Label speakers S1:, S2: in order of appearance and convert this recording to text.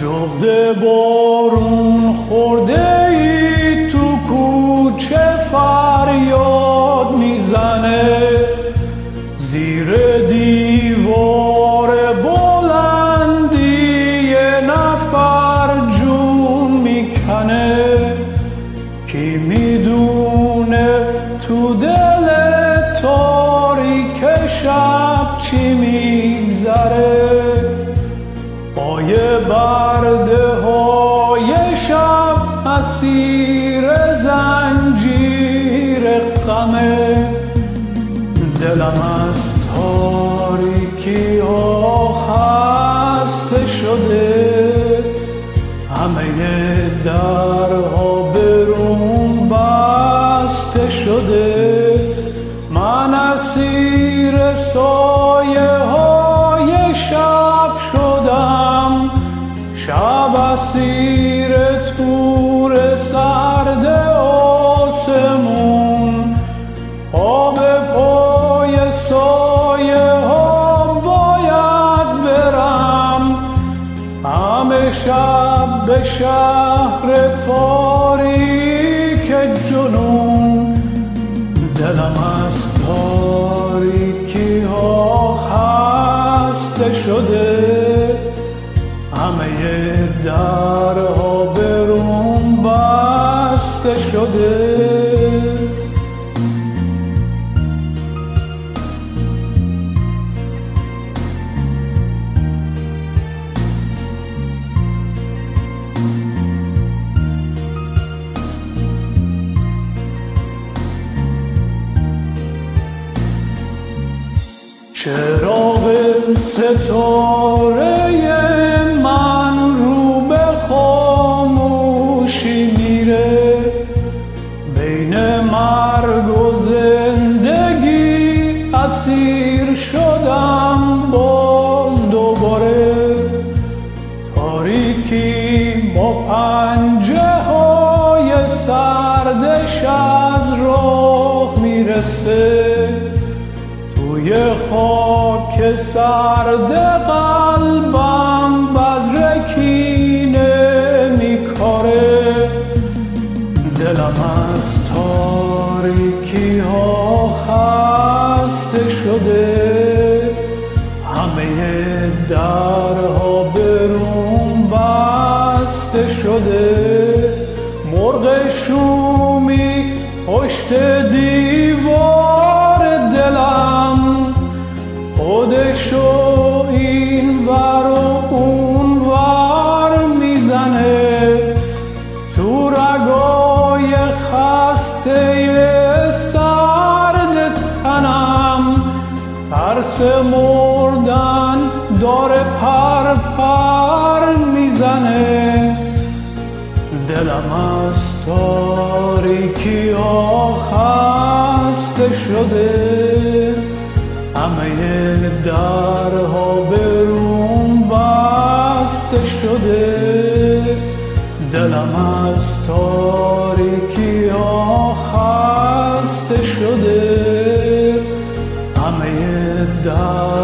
S1: جغد بارون خورده ای تو کوچه فریاد میزنه، زیر دیوار بلندی یه نفر جون میکنه. کی میدونه تو دل تاریک شب چی میگذره، پای برده های شب اسیر زنجیر غمه. دلم از تاریکی ها خسته شده، همه درها برون بسته شده. من اسیر سایه های شب شدم، شب اسیر تور سرد آسمون. پا به پای سایه ها باید برم، همه شب به شهر تاریک جنون. دلم از تاریکی ها خسته شده، همه درها برون بسته شده. چراغ ستاره من رو به خاموشی میره، بین مرگ و زندگی اسیر شدم باز دوباره. تاریکی با پنجه های سردش از راه میرسه، توی خاک سرد قلبم بذر کینه میکاره. دلم از تاریکی ها خسته شده، همه درها برون بسته شده. مرغ شومی پشت دیوار دلم، خودشو این ور و اون ور میزنه. تو رگای خسته سرد تنم ترس مردن داره پر پر میزنه. دلم از تاریکی ها خسته شده، همه درها برون بسته شده. دلم از تاریکی ها خسته شده، همه در